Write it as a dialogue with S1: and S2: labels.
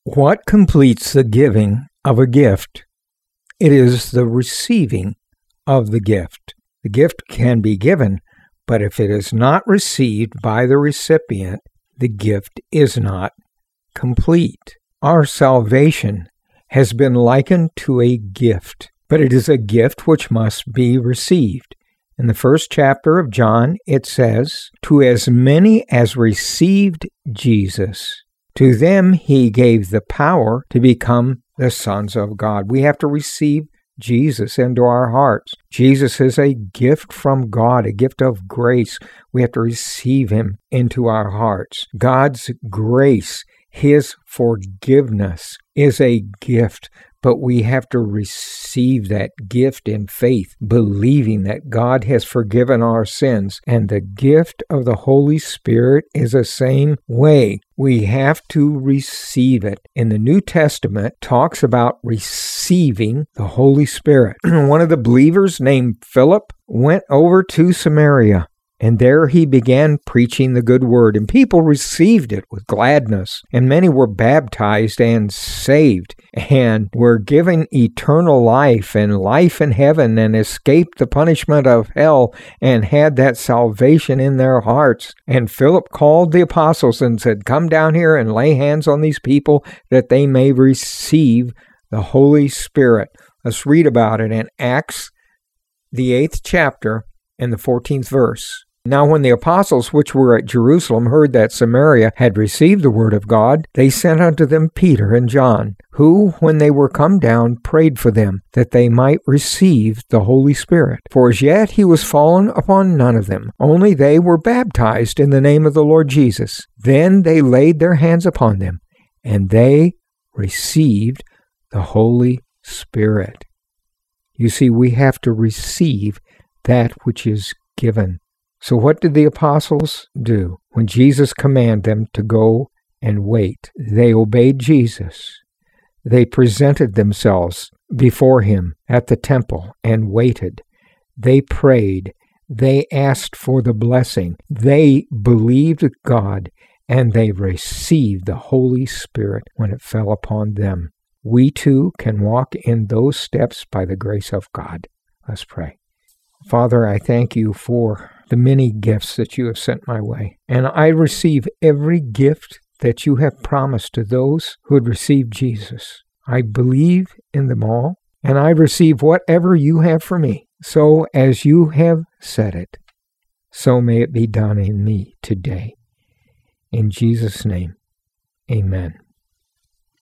S1: What completes the giving of a gift? It is the receiving of the gift. The gift can be given, but if it is not received by the recipient, the gift is not complete. Our salvation has been likened to a gift, but it is a gift which must be received. In the first chapter of John, it says, "To as many as received Jesus, to them he gave the power to become the sons of God." We have to receive Jesus into our hearts. Jesus is a gift from God, a gift of grace. We have to receive him into our hearts. God's grace, his forgiveness, is a gift, but we have to receive that gift in faith, believing that God has forgiven our sins. And the gift of the Holy Spirit is the same way. We have to receive it. In the New Testament, talks about receiving the Holy Spirit. One of the believers named Philip went over to Samaria, and there he began preaching the good word, and people received it with gladness, and many were baptized and saved, and were given eternal life and life in heaven, and escaped the punishment of hell, and had that salvation in their hearts. And Philip called the apostles and said, "Come down here and lay hands on these people that they may receive the Holy Spirit." Let's read about it in Acts, the 8th chapter, and the 14th verse. "Now when the apostles which were at Jerusalem heard that Samaria had received the word of God, they sent unto them Peter and John, who, when they were come down, prayed for them, that they might receive the Holy Spirit. For as yet he was fallen upon none of them, only they were baptized in the name of the Lord Jesus. Then they laid their hands upon them, and they received the Holy Spirit." You see, we have to receive that which is given. So what did the apostles do? When Jesus commanded them to go and wait, they obeyed Jesus. They presented themselves before him at the temple and waited. They prayed. They asked for the blessing. They believed God, and they received the Holy Spirit when it fell upon them. We too can walk in those steps by the grace of God. Let's pray. Father, I thank you for the many gifts that you have sent my way. And I receive every gift that you have promised to those who had received Jesus. I believe in them all, and I receive whatever you have for me. So as you have said it, so may it be done in me today. In Jesus' name, amen.